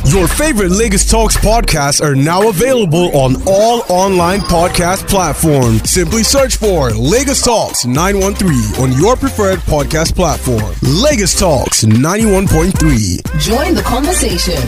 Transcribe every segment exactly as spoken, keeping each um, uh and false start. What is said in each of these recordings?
Your favorite Lagos Talks podcasts are now available on all online podcast platforms. Simply search for Lagos Talks nine one three on your preferred podcast platform. Lagos Talks ninety-one point three. Join the conversation.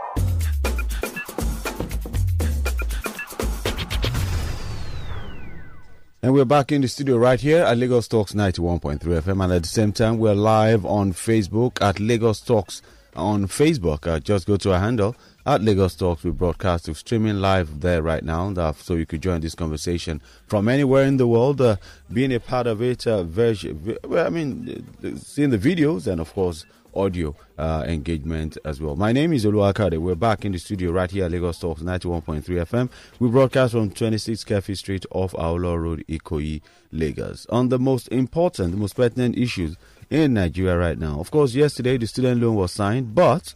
And we're back in the studio right here at Lagos Talks ninety-one point three F M. And at the same time, we're live on Facebook at Lagos Talks on Facebook. Uh, just go to our handle at Lagos Talks. We broadcast, we're streaming live there right now, uh, so you could join this conversation from anywhere in the world, uh, being a part of it. Uh, very, well, I mean, seeing the videos and, of course, audio uh, engagement as well. My name is Oluwakade. We're back in the studio right here at Lagos Talks ninety-one point three F M. We broadcast from twenty-six Kefi Street off Aolo Road, Ikoyi, Lagos. On the most important, the most pertinent issues in Nigeria right now. Of course, yesterday the student loan was signed, but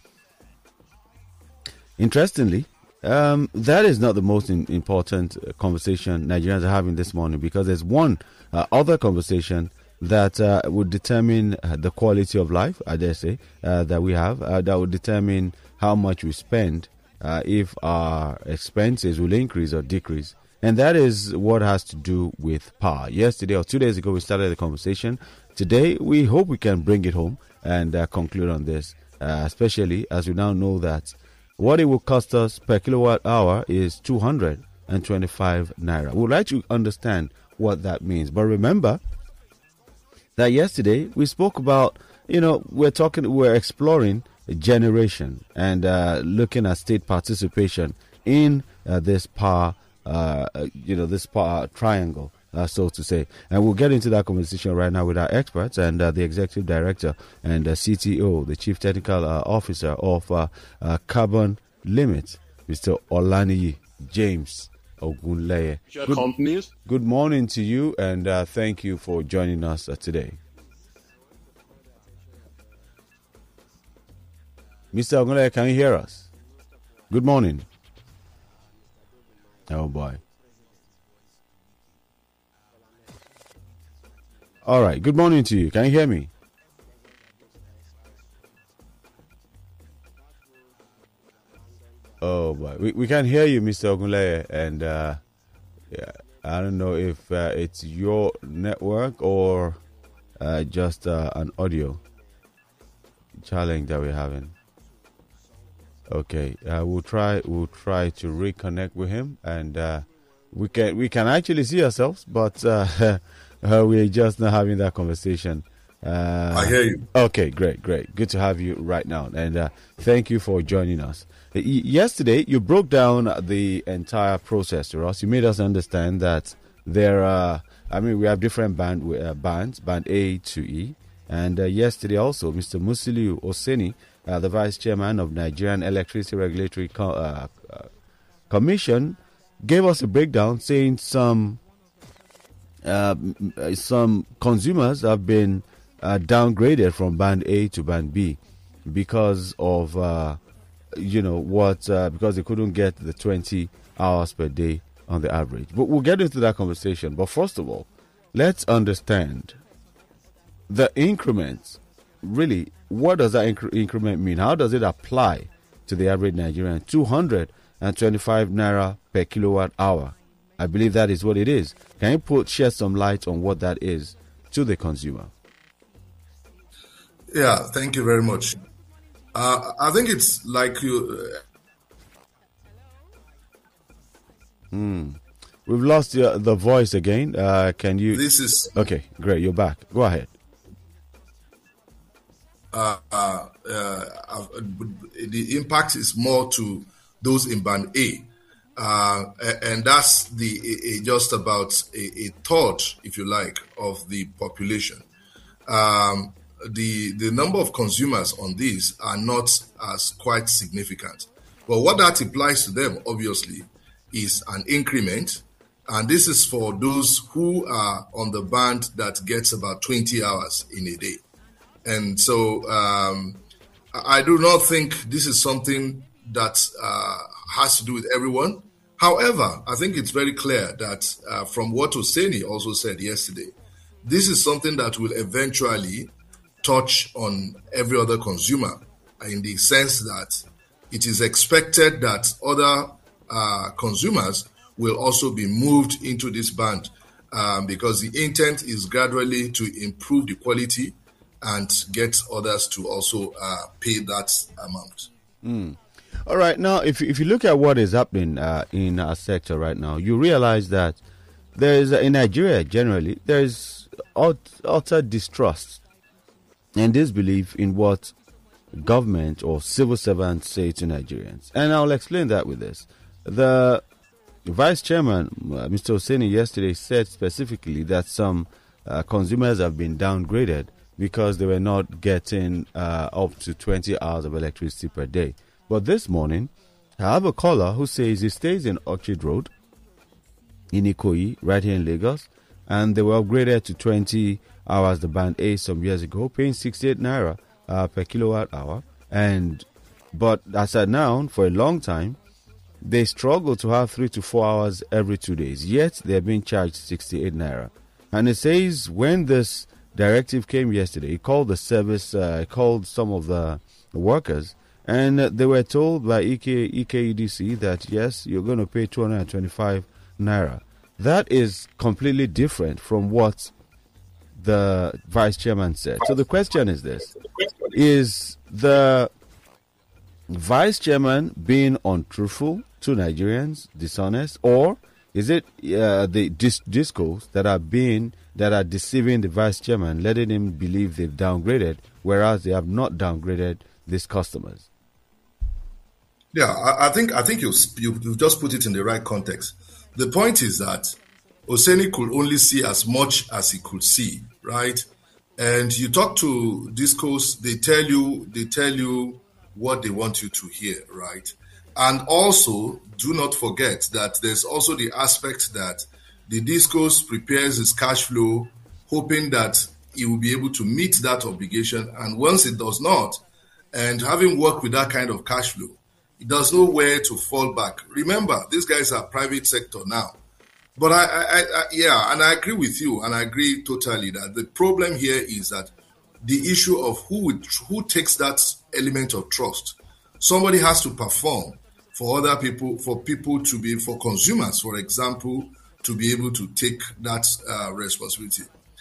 interestingly, um, that is not the most in, important conversation Nigerians are having this morning, because there's one uh, other conversation that uh, would determine uh, the quality of life, I dare say, uh, that we have, uh, that would determine how much we spend, uh, if our expenses will increase or decrease. And that is what has to do with power. Yesterday or two days ago, we started the conversation. Today, we hope we can bring it home and uh, conclude on this, uh, especially as we now know that what it will cost us per kilowatt hour is two hundred twenty-five naira. We'd like to understand what that means. But remember that yesterday we spoke about, you know, we're talking, we're exploring generation and uh, looking at state participation in uh, this power, uh, you know, this power triangle. Uh, so to say. And we'll get into that conversation right now with our experts and uh, the executive director and uh, C T O, the chief technical uh, officer of uh, uh, Carbon Limit, Mister Olaniyi James Ogunleye. Good, companies. Good morning to you, and uh, thank you for joining us uh, today. Mister Ogunleye, can you hear us? Good morning. Oh boy. All right. Good morning to you. Can you hear me? Oh boy, we we can hear you, Mister Ogunleye, and uh, yeah, I don't know if uh, it's your network or uh, just uh, an audio challenge that we're having. Okay, uh, we'll try we'll try to reconnect with him, and uh, we can we can actually see ourselves, but. Uh, Uh, we're just not having that conversation. Uh, I hear you. Okay, great, great. Good to have you right now. And uh, thank you for joining us. Y- yesterday, you broke down the entire process to us. You made us understand that there are, I mean, we have different band, uh, bands, band A to E. And uh, yesterday also, Mister Musiliu Oseni, uh, the vice chairman of Nigerian Electricity Regulatory Co- uh, uh, Commission, gave us a breakdown saying some Uh, some consumers have been uh, downgraded from band A to band B because of, uh, you know, what, uh, because they couldn't get the twenty hours per day on the average. But we'll get into that conversation. But first of all, let's understand the increments. Really, what does that incre- increment mean? How does it apply to the average Nigerian? two hundred twenty-five naira per kilowatt hour. I believe that is what it is. Can you put shed some light on what that is to the consumer? Yeah, thank you very much. Uh, I think it's like you. Uh, mm. We've lost your, the voice again. Uh, can you? This is okay. Great, you're back. Go ahead. Uh, uh, uh, the impact is more to those in band A. Uh, and that's the a, a just about a, a third, if you like, of the population. Um, the the number of consumers on these are not as quite significant. But what that implies to them, obviously, is an increment. And this is for those who are on the band that gets about twenty hours in a day. And so um, I do not think this is something that uh, has to do with everyone. However, I think it's very clear that uh, from what Oseni also said yesterday, this is something that will eventually touch on every other consumer in the sense that it is expected that other uh, consumers will also be moved into this band um, because the intent is gradually to improve the quality and get others to also uh, pay that amount. Mm. All right. Now, if, if you look at what is happening uh, in our sector right now, you realize that there is, in Nigeria generally, there is utter distrust and disbelief in what government or civil servants say to Nigerians. And I'll explain that with this. The Vice Chairman, uh, Mister Hosseini, yesterday said specifically that some uh, consumers have been downgraded because they were not getting uh, up to twenty hours of electricity per day. But this morning, I have a caller who says he stays in Orchard Road in Ikoyi, right here in Lagos, and they were upgraded to twenty hours, the band A, some years ago, paying sixty-eight naira uh, per kilowatt hour. And but as at now, for a long time, they struggle to have three to four hours every two days. Yet they're being charged sixty-eight naira. And it says when this directive came yesterday, he called the service, uh, he called some of the workers, and they were told by E K, E K E D C that yes, you're going to pay two hundred twenty-five naira. That is completely different from what the vice chairman said. So the question is this: is the vice chairman being untruthful to Nigerians, dishonest, or is it uh, the dis- discos that are being that are deceiving the vice chairman, letting him believe they've downgraded, whereas they have not downgraded these customers? Yeah, I, I think I think you, you you just put it in the right context. The point is that Hosseini could only see as much as he could see, right? And you talk to discos, they tell you they tell you what they want you to hear, right? And also, do not forget that there's also the aspect that the discos prepares his cash flow, hoping that he will be able to meet that obligation. And once it does not, and having worked with that kind of cash flow, he does know where to fall back. Remember, these guys are private sector now. But I, I, I, yeah, and I agree with you, and I agree totally that the problem here is that the issue of who would, who takes that element of trust. Somebody has to perform for other people, for people to be, for consumers, for example, to be able to take that uh, responsibility.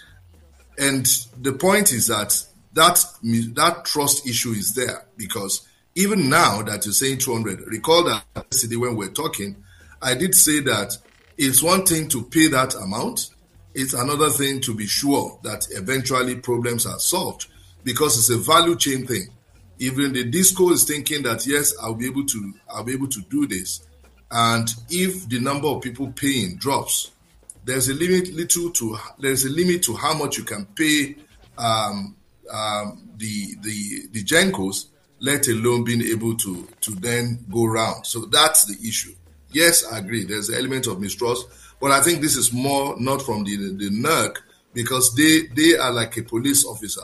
And the point is that that that trust issue is there because even now that you're saying two hundred, recall that yesterday when we were talking, I did say that it's one thing to pay that amount. It's another thing to be sure that eventually problems are solved because it's a value chain thing. Even the disco is thinking that, yes, I'll be able to, I'll be able to do this. And if the number of people paying drops, there's a limit little to, there's a limit to how much you can pay um, um, the, the, the Gencos, let alone being able to, to then go round. So that's the issue. Yes, I agree. There's an element of mistrust, but I think this is more not from the the, the N E R C because they, they are like a police officer.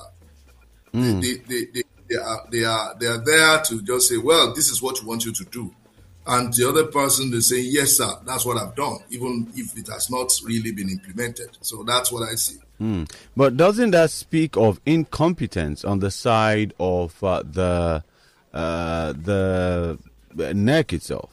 Mm. They, they, they, they are they are they are there to just say, well, this is what we want you to do, and the other person they say, yes, sir, that's what I've done, even if it has not really been implemented. So that's what I see. Mm. But doesn't that speak of incompetence on the side of uh, the uh, the N E C itself?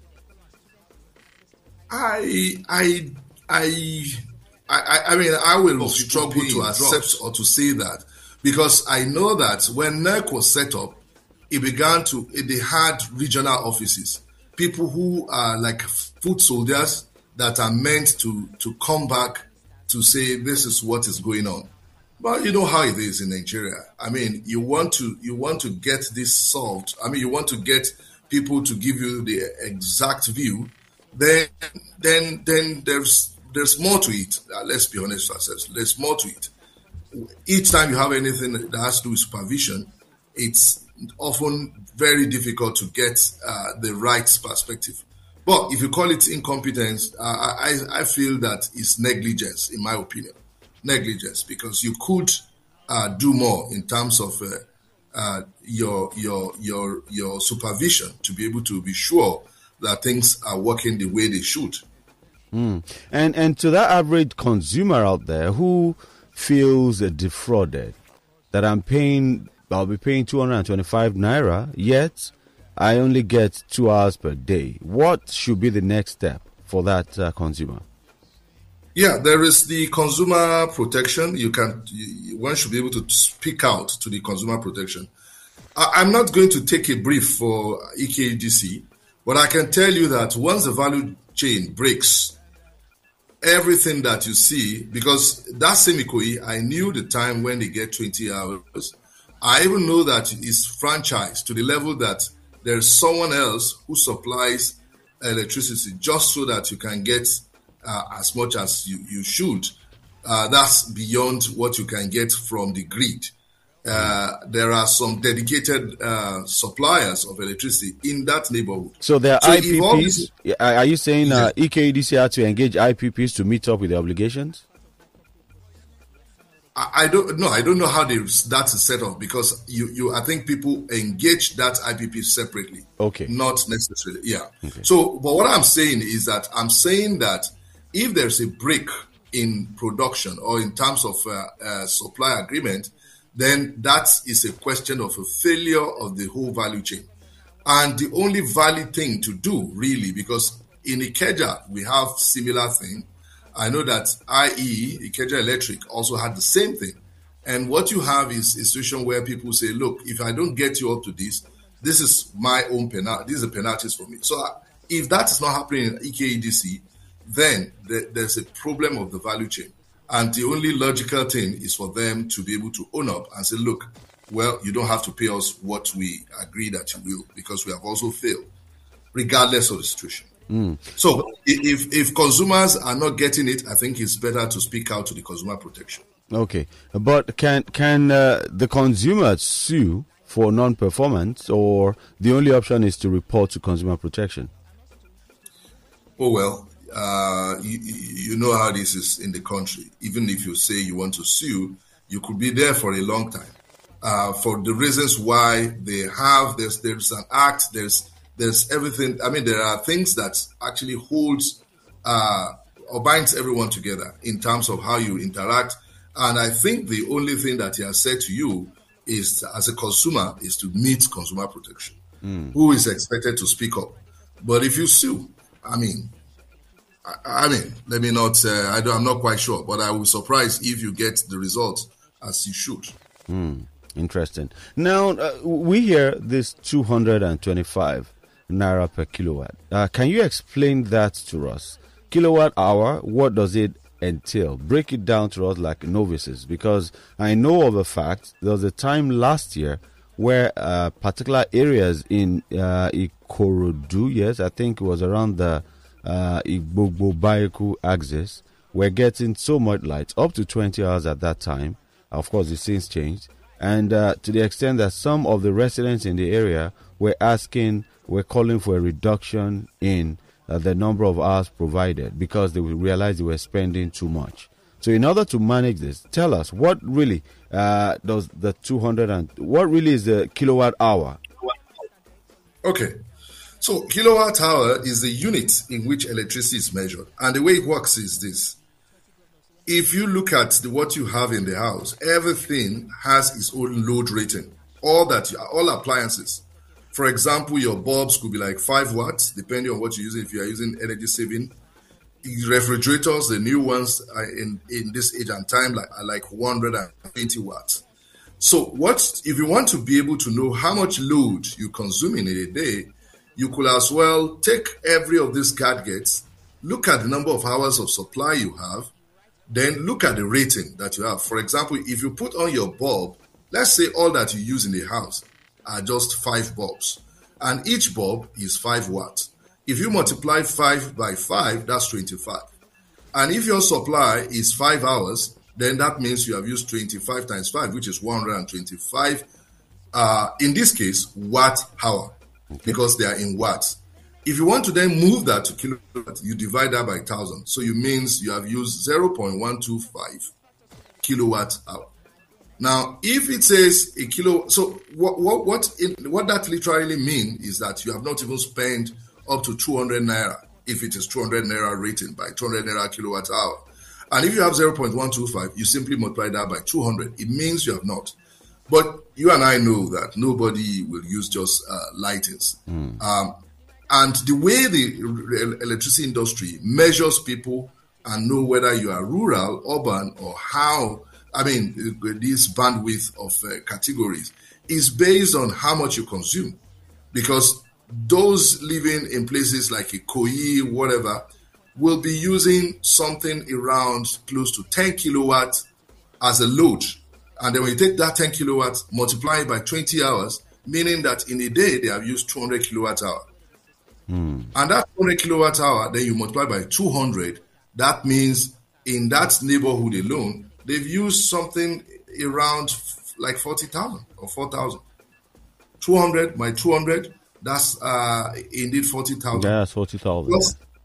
I, I, I, I, I mean, I will struggle to accept or to say that because I know that when N E C was set up, it began to, it, they had regional offices, people who are like foot soldiers that are meant to, to come back to say, this is what is going on. But you know how it is in Nigeria. I mean, you want to, you want to get this solved. I mean, you want to get people to give you the exact view. Then, then, then there's there's more to it. Uh, let's be honest with ourselves. There's more to it. Each time you have anything that has to do with supervision, it's often very difficult to get uh, the right perspective. But if you call it incompetence, uh, I I feel that it's negligence, in my opinion, negligence because you could uh, do more in terms of uh, uh, your your your your supervision to be able to be sure that things are working the way they should. Mm. And and to that average consumer out there who feels uh, defrauded, that I'm paying, I'll be paying two hundred twenty-five naira, yet I only get two hours per day. What should be the next step for that uh, consumer? Yeah, there is the consumer protection. You can, you, one should be able to speak out to the consumer protection. I, I'm not going to take a brief for E K E D C, but I can tell you that once the value chain breaks, everything that you see, because that same I C O I, I knew the time when they get twenty hours. I even know that it's franchised to the level that there's someone else who supplies electricity just so that you can get uh, as much as you, you should. Uh, that's beyond what you can get from the grid. Uh, there are some dedicated uh, suppliers of electricity in that neighborhood. So there are so I P Ps. These, are you saying yeah. uh, E K E D C had to engage I P Ps to meet up with the obligations? I, I don't know. I don't know how they that's set up because you, you I think people engage that I P P separately. Okay. Not necessarily. Yeah. Okay. So, but what I'm saying is that I'm saying that if there's a break in production or in terms of uh, uh, supply agreement, then that is a question of a failure of the whole value chain. And the only valid thing to do, really, because in Ikeja, we have similar thing. I know that I E, Ikeja Electric, also had the same thing. And what you have is a situation where people say, look, if I don't get you up to this, this is my own penalty. These are penalties for me. So if that is not happening in E K E D C, then there's a problem of the value chain. And the only logical thing is for them to be able to own up and say, look, well, you don't have to pay us what we agree that you will because we have also failed, regardless of the situation. Mm. So if if consumers are not getting it, I think it's better to speak out to the consumer protection. Okay. But can, can uh, the consumer sue for non-performance, or the only option is to report to consumer protection? Oh, well. Uh, you, you know how this is in the country. Even if you say you want to sue, you could be there for a long time. Uh, for the reasons why they have, there's there's an act, there's there's everything. I mean, there are things that actually holds uh, or binds everyone together in terms of how you interact. And I think the only thing that he has said to you is, as a consumer, is to meet consumer protection, mm. who is expected to speak up. But if you sue, I mean, I mean, let me not, uh, I don't, I'm not quite sure, but I will be surprised if you get the result as you should. Mm, interesting. Now, uh, we hear this two hundred twenty-five naira per kilowatt. Uh, can you explain that to us? Kilowatt hour, what does it entail? Break it down to us like novices, because I know of a fact, there was a time last year where uh, particular areas in uh, Ikorodu, yes, I think it was around the uh Igbogbo Bayeku axis, we're getting so much light, up to twenty hours at that time. Of course, it's since changed, and uh, to the extent that some of the residents in the area were asking, were calling for a reduction in uh, the number of hours provided because they realized they were spending too much. So in order to manage this, tell us what really uh, does the two hundred and what really is the kilowatt hour? Okay. So kilowatt hour is the unit in which electricity is measured. And the way it works is this. If you look at the, what you have in the house, everything has its own load rating. All that, all appliances. For example, your bulbs could be like five watts, depending on what you're using. If you are using energy saving, refrigerators, the new ones are in, in this age and time, like, are like one hundred twenty watts. So what, if you want to be able to know how much load you consume in a day, you could as well take every of these gadgets, look at the number of hours of supply you have, then look at the rating that you have. For example, if you put on your bulb, let's say all that you use in the house are just five bulbs, and each bulb is five watts. If you multiply five by five, that's twenty-five. And if your supply is five hours, then that means you have used twenty-five times five, which is one hundred twenty-five, uh, in this case, watt hour. Okay. Because they are in watts. If you want to then move that to kilowatt, you divide that by one thousand. So it means you have used zero point one two five kilowatt hour. Now, if it says a kilo, so what what what, it, what that literally means is that you have not even spent up to two hundred naira, if it is two hundred naira rating by two hundred naira kilowatt hour. And if you have zero point one two five, you simply multiply that by two hundred. It means you have not. But you and I know that nobody will use just uh, lightings. Mm. Um, and the way the electricity industry measures people and know whether you are rural, urban, or how, I mean, this bandwidth of uh, categories is based on how much you consume. Because those living in places like Ikoyi, whatever, will be using something around close to ten kilowatts as a load. And then when you take that ten kilowatts, multiply it by twenty hours, meaning that in a day they have used two hundred kilowatt hour. Mm. And that two hundred kilowatt hour, then you multiply by two hundred. That means in that neighborhood alone, they've used something around like forty thousand or four thousand. two hundred by two hundred, that's uh, indeed forty thousand. Yeah, that's forty thousand.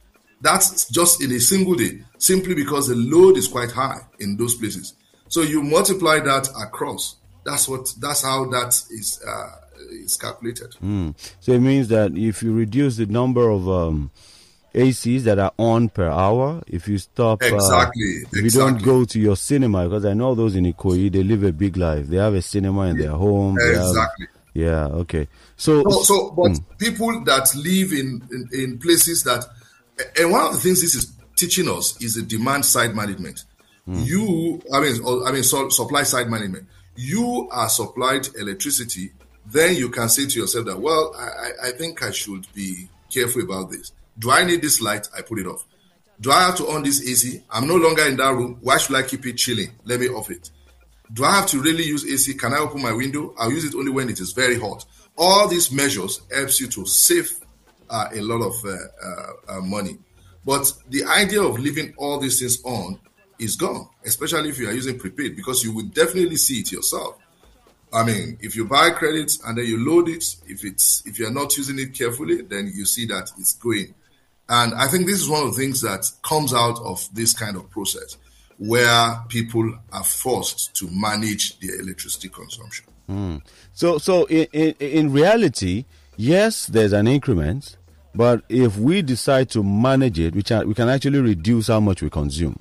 That's just in a single day, simply because the load is quite high in those places. So you multiply that across. That's what. That's how that is uh, is calculated. Mm. So it means that if you reduce the number of um, A Cs that are on per hour, if you stop, exactly, uh, if exactly. you don't go to your cinema, because I know those in Ikoyi, they live a big life. They have a cinema in their home. Exactly. Have, yeah. Okay. So, so, so but mm. people that live in, in in places that, and one of the things this is teaching us is the demand side management. Mm. You, I mean, I mean, so, supply side management. You are supplied electricity, then you can say to yourself that, well, I, I think I should be careful about this. Do I need this light? I put it off. Do I have to on this A C? I'm no longer in that room. Why should I keep it chilling? Let me off it. Do I have to really use A C? Can I open my window? I'll use it only when it is very hot. All these measures helps you to save uh, a lot of uh, uh, uh, money. But the idea of leaving all these things on is gone, especially if you are using prepaid, because you will definitely see it yourself. I mean, if you buy credits and then you load it, if it's if you're not using it carefully, then you see that it's going. And I think this is one of the things that comes out of this kind of process, where people are forced to manage their electricity consumption. Mm. So, so in, in in reality, yes, there's an increment, but if we decide to manage it, we can we can actually reduce how much we consume.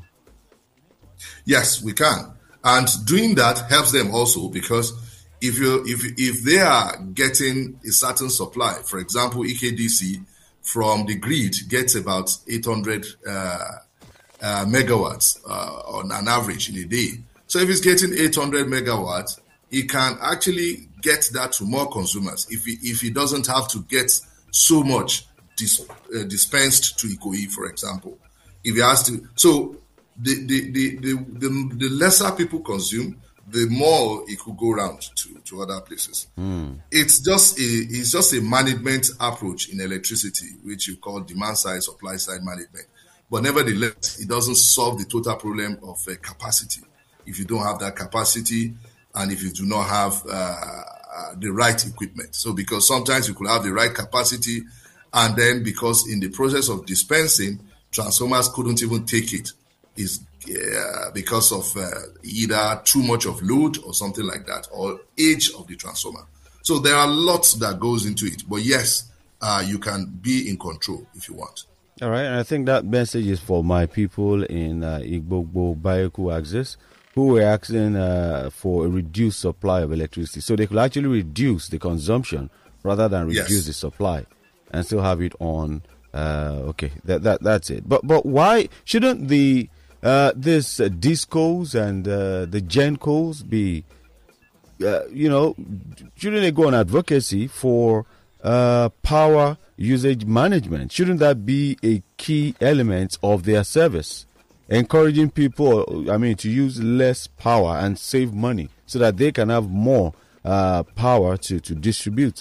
Yes, we can, and doing that helps them also, because if you if if they are getting a certain supply, for example, E K D C from the grid gets about eight hundred uh, uh, megawatts uh, on an average in a day. So if it's getting eight hundred megawatts, he can actually get that to more consumers if he, if he doesn't have to get so much dis, uh, dispensed to Ikoyi, for example. If he has to, so the the, the the the the lesser people consume, the more it could go around to, to other places. Mm. It's just a it's just a management approach in electricity, which you call demand side, supply side management. But nevertheless, it doesn't solve the total problem of uh, capacity. If you don't have that capacity, and if you do not have uh, uh, the right equipment. So because sometimes you could have the right capacity, and then because in the process of dispensing, transformers couldn't even take it. Is uh, because of uh, either too much of load or something like that, or age of the transformer. So there are lots that goes into it. But yes, uh, you can be in control if you want. All right, and I think that message is for my people in uh, Igbogbo Bayoku axis, who were asking uh, for a reduced supply of electricity. So they could actually reduce the consumption rather than reduce yes. the supply and still have it on. Uh, okay, that that that's it. But but why shouldn't the uh, this uh, discos and uh, the gencos be, uh, you know, shouldn't they go on advocacy for uh, power usage management? Shouldn't that be a key element of their service? Encouraging people, I mean, to use less power and save money so that they can have more uh, power to, to distribute.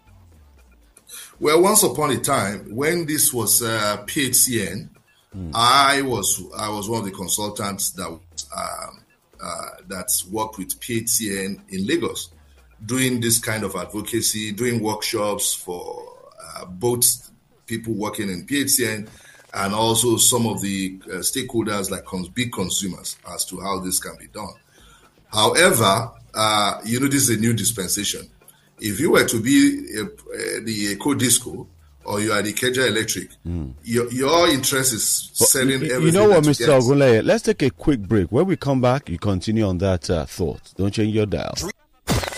Well, once upon a time, when this was uh, P H C N, mm. I was I was one of the consultants that um, uh, that worked with P H C N in Lagos, doing this kind of advocacy, doing workshops for uh, both people working in P H C N and also some of the uh, stakeholders like cons- big consumers as to how this can be done. However, uh, you know, this is a new dispensation. If you were to be a, a, the Eco-Disco or you are the Ikeja Electric, mm. your, your interest is but selling you, everything. You know what, you Mister Ogunleye, let's take a quick break. When we come back, you continue on that uh, thought. Don't change your dial.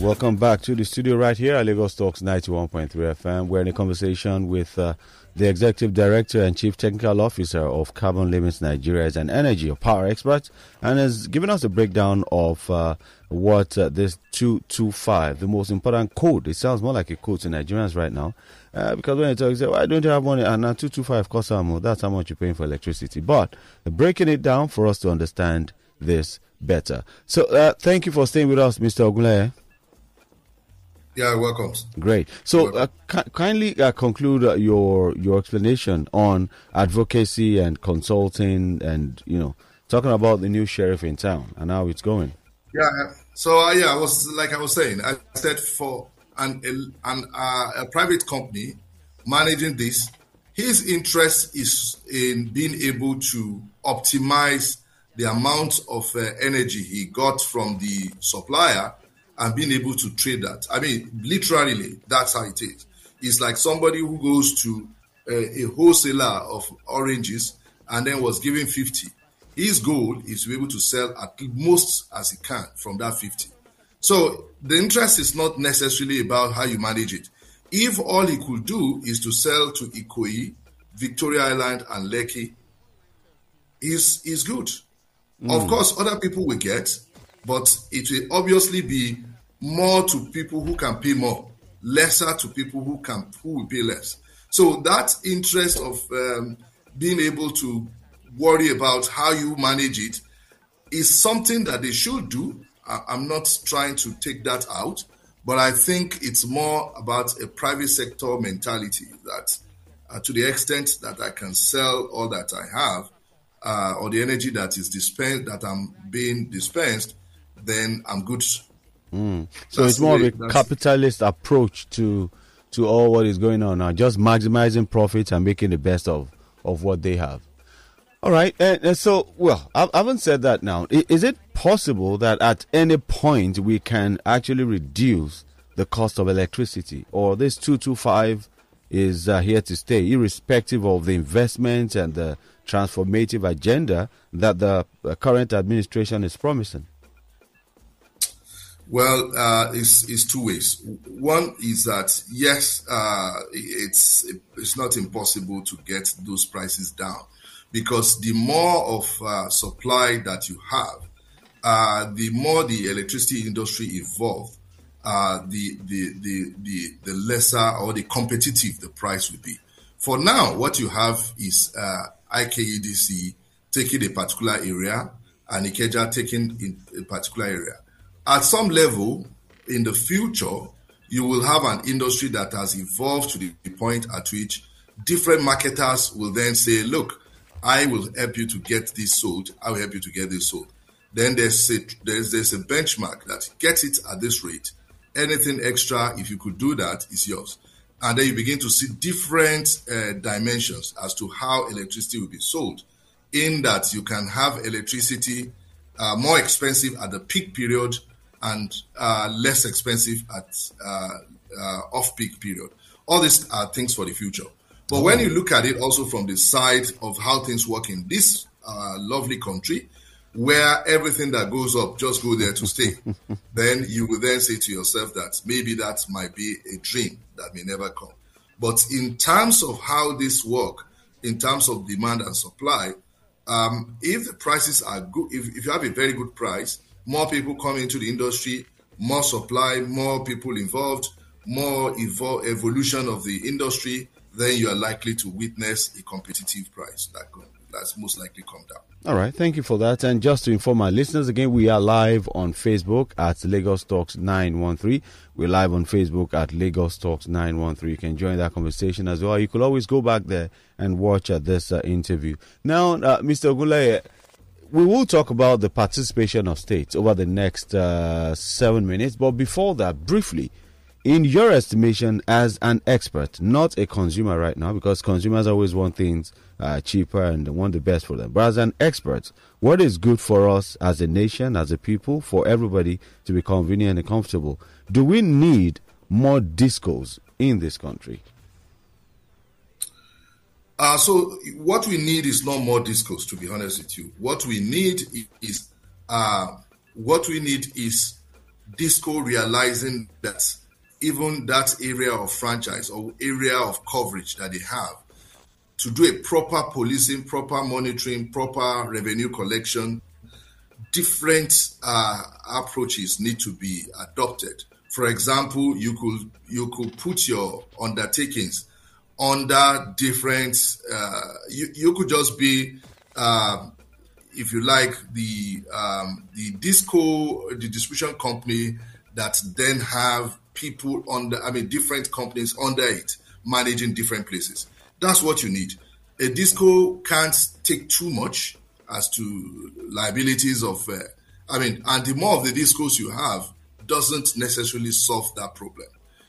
Welcome back to the studio right here at Lagos Talks ninety-one point three F M. We're in a conversation with uh, the Executive Director and Chief Technical Officer of Carbon Limits Nigeria, is an energy or power expert, and has given us a breakdown of uh, what uh, this two two five, the most important code. It sounds more like a code to Nigerians right now, uh, because when you talk, you say, why don't you have money? And now two two five costs more. That's how much you're paying for electricity. But uh, breaking it down for us to understand this better. So uh, thank you for staying with us, Mister Ogunleye. Yeah, welcome. Great. So uh, ki- kindly uh, conclude uh, your your explanation on advocacy and consulting, and you know, talking about the new sheriff in town and how it's going. Yeah. So uh, yeah, I was like I was saying, I said for an an uh, a private company managing this, his interest is in being able to optimize the amount of uh, energy he got from the supplier and being able to trade that. I mean, literally, that's how it is. It's like somebody who goes to uh, a wholesaler of oranges and then was given fifty. His goal is to be able to sell at most as he can from that fifty. So the interest is not necessarily about how you manage it. If all he could do is to sell to Ikoyi, Victoria Island, and Lekki, is is good. Mm. Of course, other people will get, but it will obviously be more to people who can pay more, lesser to people who can who will pay less. So that interest of um, being able to worry about how you manage it is something that they should do. I, I'm not trying to take that out, but I think it's more about a private sector mentality that uh, to the extent that I can sell all that I have, uh, or the energy that is dispensed, that I'm being dispensed, then I'm good. Mm. So that's it's more way, of a capitalist approach to to all what is going on now, just maximizing profits and making the best of, of what they have. All right. And, and so, well, I, I haven't said that now. Is, is it possible that at any point we can actually reduce the cost of electricity, or this two two five is uh, here to stay, irrespective of the investment and the transformative agenda that the uh, current administration is promising? Well, uh, it's, it's two ways. One is that, yes, uh, it's it's not impossible to get those prices down, because the more of uh, supply that you have, uh, the more the electricity industry evolve, uh, the, the, the, the, the lesser or the competitive the price will be. For now, what you have is uh, I K E D C taking a particular area and Ikeja taking in a particular area. At some level, in the future, you will have an industry that has evolved to the point at which different marketers will then say, look, I will help you to get this sold. I will help you to get this sold. Then there's a, there's, there's a benchmark that gets it at this rate. Anything extra, if you could do that, is yours. And then you begin to see different uh, dimensions as to how electricity will be sold, in that you can have electricity uh, more expensive at the peak period and uh, less expensive at uh, uh, off-peak period. All these are things for the future. But when you look at it also from the side of how things work in this uh, lovely country, where everything that goes up just go there to stay, then you will then say to yourself that maybe that might be a dream that may never come. But in terms of how this work, in terms of demand and supply, um, if the prices are good, if, if you have a very good price, more people come into the industry, more supply, more people involved, more evol- evolution of the industry, then you are likely to witness a competitive price that could, that's most likely come down. All right, thank you for that. And just to inform our listeners again, we are live on Facebook at Lagos Talks nine one three. We're live on Facebook at Lagos Talks nine one three. You can join that conversation as well. You could always go back there and watch uh, this uh, interview. Now, uh, Mister Ogunleye, we will talk about the participation of states over the next uh, seven minutes. But before that, briefly, in your estimation as an expert, not a consumer right now, because consumers always want things uh, cheaper and want the best for them. But as an expert, what is good for us as a nation, as a people, for everybody to be convenient and comfortable? Do we need more discos in this country? Uh, so what we need is not more discos, to be honest with you. What we need is uh, what we need is disco realizing that even that area of franchise or area of coverage that they have, to do a proper policing, proper monitoring, proper revenue collection, different uh, approaches need to be adopted. For example, you could you could put your undertakings under different. Uh, you you could just be, uh, if you like, the um, the disco, the distribution company that then have people under. I mean, different companies under it managing different places. That's what you need. A disco can't take too much as to liabilities of. Uh, I mean, and the more of the discos you have, doesn't necessarily solve that problem.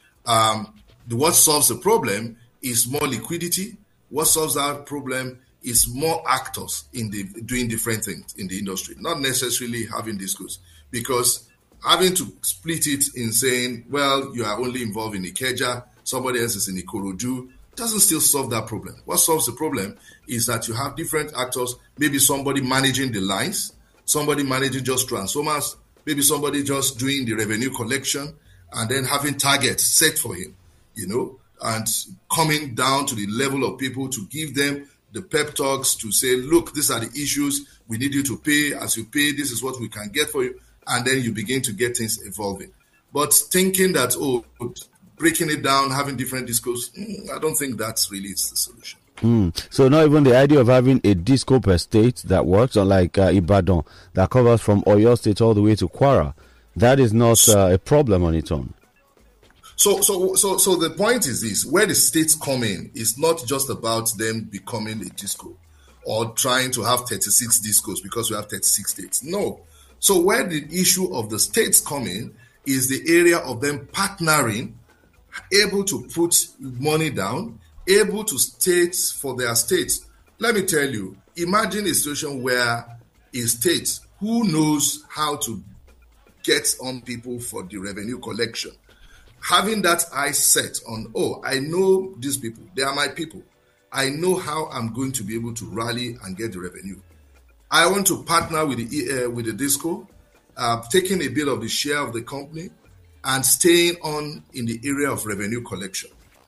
Um, the, what solves the problem is more liquidity. What solves that problem is more actors in the doing different things in the industry, not necessarily having discos. Because having to split it in saying, well, you are only involved in Ikeja, somebody else is in Ikorodu, doesn't still solve that problem. What solves the problem is that you have different actors, maybe somebody managing the lines, somebody managing just transformers, maybe somebody just doing the revenue collection and then having targets set for him, you know, and coming down to the level of people to give them the pep talks to say, look, these are the issues. We need you to pay. As you pay, this is what we can get for you. And then you begin to get things evolving. But thinking that, oh, breaking it down, having different discos, I don't think that's really the solution. Mm. So not even the idea of having a disco per state that works, unlike uh, Ibadan, that covers from Oyo State all the way to Kwara. That is not uh, a problem on its own. So, so, so, so the point is this: where the states come in, it's not just about them becoming a disco or trying to have thirty-six discos because we have thirty-six states. No. So where the issue of the states come in is the area of them partnering, able to put money down, able to state for their states. Let me tell you, imagine a situation where a state who knows how to get on people for the revenue collection, having that eye set on, oh, I know these people, they are my people. I know how I'm going to be able to rally and get the revenue. I want to partner with the uh, with the disco, uh, taking a bit of the share of the company and staying on in the area of revenue collection,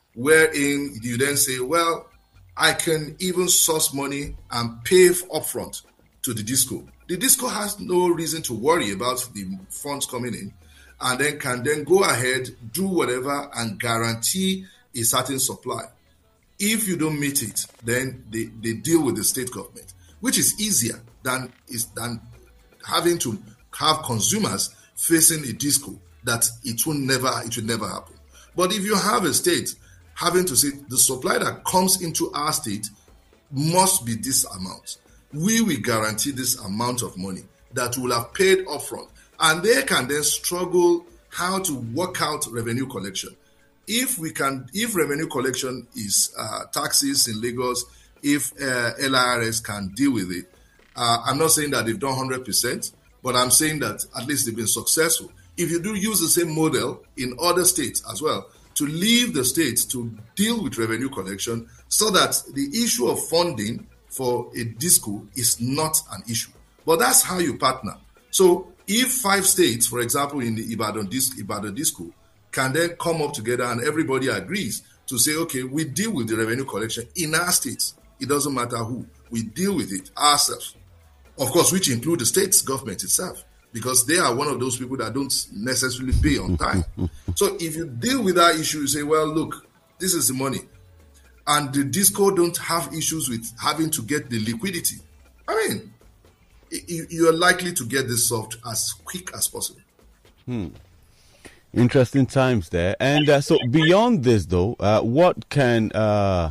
wherein you then say, well, I can even source money and pay upfront to the disco. The disco has no reason to worry about the funds coming in, and then can then go ahead, do whatever, and guarantee a certain supply. If you don't meet it, then they, they deal with the state government, which is easier than is than having to have consumers facing a disco that it will never it will never happen. But if you have a state having to say the supply that comes into our state must be this amount, we will guarantee this amount of money that will have paid upfront, and they can then struggle how to work out revenue collection. If we can, if revenue collection is uh, taxes in Lagos, if uh, L I R S can deal with it, uh, I'm not saying that they've done one hundred percent, but I'm saying that at least they've been successful. If you do use the same model in other states as well, to leave the states to deal with revenue collection so that the issue of funding for a disco is not an issue. But that's how you partner. So if five states, for example, in the Ibadan, Dis- Ibadan disco, can then come up together and everybody agrees to say, okay, we deal with the revenue collection in our states. It doesn't matter who. We deal with it ourselves. Of course, which include the state's government itself, because they are one of those people that don't necessarily pay on time. So if you deal with that issue, you say, well, look, this is the money. And the disco don't have issues with having to get the liquidity. I mean, you are likely to get this solved as quick as possible. Hmm. Interesting times there. And uh, so beyond this, though, uh, what can, uh,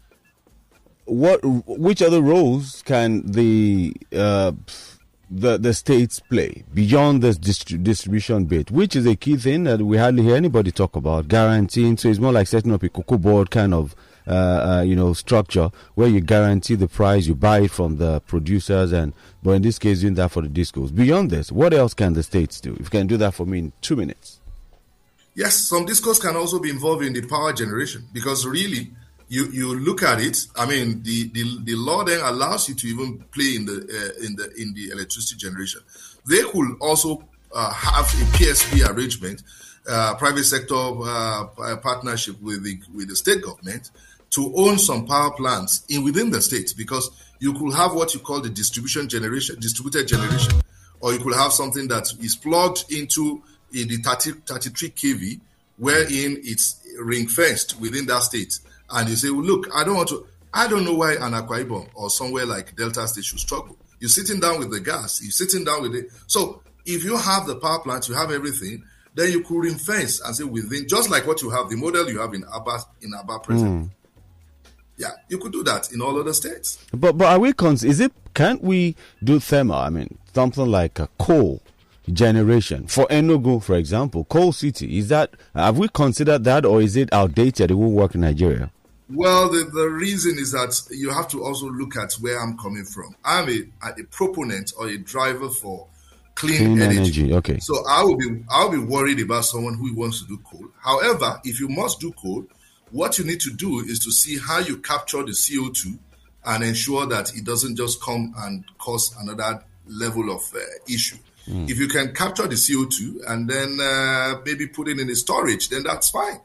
what, which other roles can the uh, the the states play beyond this dist- distribution bit, which is a key thing that we hardly hear anybody talk about? Guaranteeing, so it's more like setting up a cocoa board kind of uh, uh, you know structure where you guarantee the price, you buy it from the producers, and but in this case doing that for the discos. Beyond this, what else can the states do? If you can do that for me in two minutes. Yes, some discos can also be involved in the power generation, because really, you, you look at it. I mean, the, the, the law then allows you to even play in the uh, in the in the electricity generation. They could also uh, have a P S P arrangement, uh, private sector uh, partnership with the with the state government to own some power plants in within the states, because you could have what you call the distribution generation, distributed generation, or you could have something that is plugged into in the thirty, thirty-three K V, wherein it's ring fenced within that state. And you say, well, look, I don't want to, I don't know why an Akwa Ibom or somewhere like Delta State should struggle. You're sitting down with the gas, you're sitting down with it. So if you have the power plant, you have everything, then you could ring fence and say within, just like what you have, the model you have in Aba, in Aba present. Mm. Yeah, you could do that in all other states. But but are we, cons- is it, can't we do thermal? I mean, something like a coal generation. For Enugu, for example, Coal City, is that, have we considered that, or is it outdated? It won't work in Nigeria? Well, the, the reason is that you have to also look at where I'm coming from. I'm a, a proponent or a driver for clean, clean energy. energy. Okay. So I will be I'll be worried about someone who wants to do coal. However, if you must do coal, what you need to do is to see how you capture the C O two and ensure that it doesn't just come and cause another level of uh, issue. Mm. If you can capture the C O two and then uh, maybe put it in a storage, then that's fine.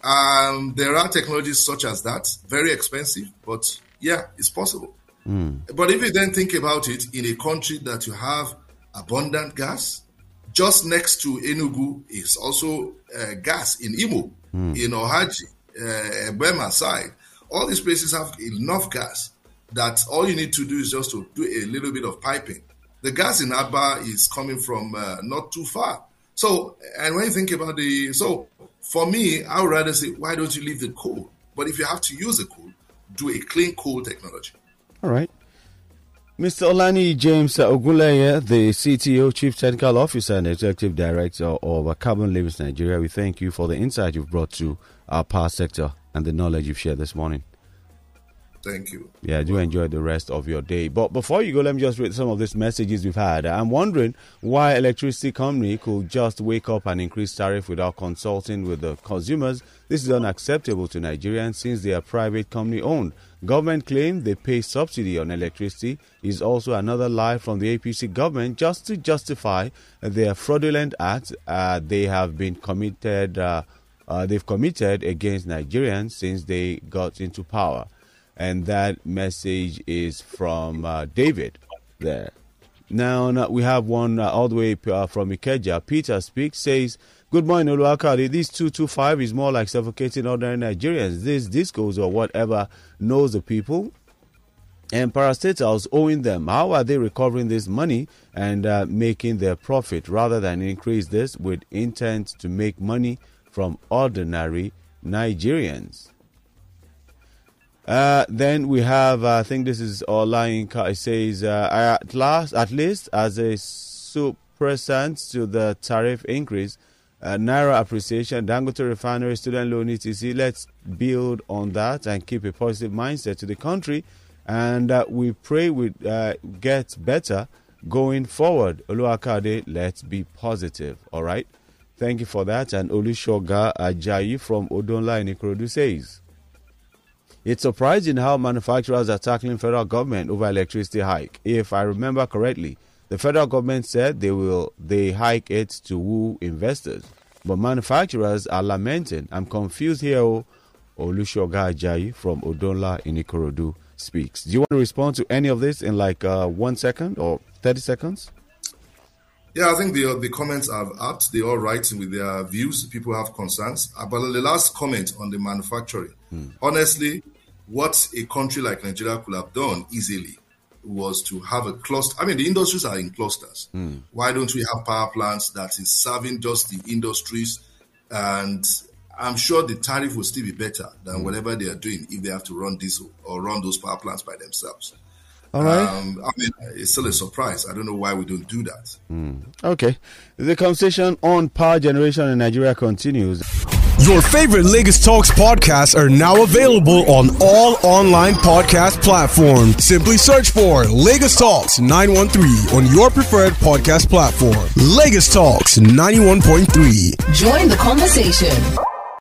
Um, there are technologies such as that, very expensive, but yeah, it's possible. Mm. But if you then think about it, in a country that you have abundant gas, just next to Enugu is also uh, gas in Imo, mm. in Ohaji, uh, Bema side. All these places have enough gas that all you need to do is just to do a little bit of piping. The gas in Aba is coming from uh, not too far. So, and when you think about the, so for me, I would rather say, why don't you leave the coal? But if you have to use the coal, do a clean coal technology. All right. Mister Olani James Ogunleye, the C T O, Chief Technical Officer and Executive Director of Carbon Labels Nigeria, we thank you for the insight you've brought to our power sector and the knowledge you've shared this morning. Thank you. Yeah, do enjoy the rest of your day. But before you go, let me just read some of these messages we've had. I'm wondering why electricity company could just wake up and increase tariff without consulting with the consumers. This is unacceptable to Nigerians since they are private company owned. Government claim they pay subsidy on electricity is also another lie from the A P C government just to justify their fraudulent acts uh, they have been committed. Uh, uh, they've committed against Nigerians since they got into power. And that message is from uh, David there. Now, now we have one uh, all the way uh, from Ikeja. Peter speaks, says, good morning, Oluwakade. This two two five is more like suffocating ordinary Nigerians. These discos or whatever knows the people and parastatals owing them. How are they recovering this money and uh, making their profit rather than increase this with intent to make money from ordinary Nigerians? Uh, then we have, uh, I think this is online. It says, uh, at last, at least as a suppressant to the tariff increase, uh, Naira appreciation, Dangote Refinery, student loan, et cetera. Let's build on that and keep a positive mindset to the country. And uh, we pray we uh, get better going forward. Oluwakade, let's be positive. All right. Thank you for that. And Olushoga Ajayi from Odonla in Ikorodu says, it's surprising how manufacturers are tackling federal government over electricity hike. If I remember correctly, the federal government said they will they hike it to woo investors. But manufacturers are lamenting. I'm confused here. Olushoga Ajayi from Odonla in Ikorodu speaks. Do you want to respond to any of this in like uh, one second or thirty seconds? Yeah, I think the the comments are apt. They're all right with their views. People have concerns. Uh, but the last comment on the manufacturing, hmm. honestly, what a country like Nigeria could have done easily was to have a cluster. I mean, the industries are in clusters. Hmm. Why don't we have power plants that is serving just the industries? And I'm sure the tariff will still be better than hmm. whatever they are doing if they have to run diesel or run those power plants by themselves. All right. Um, I mean, it's still a surprise. I don't know why we don't do that. Mm. Okay. The conversation on power generation in Nigeria continues. Your favorite Lagos Talks podcasts are now available on all online podcast platforms. Simply search for Lagos Talks nine one three on your preferred podcast platform. Lagos Talks ninety-one point three. Join the conversation.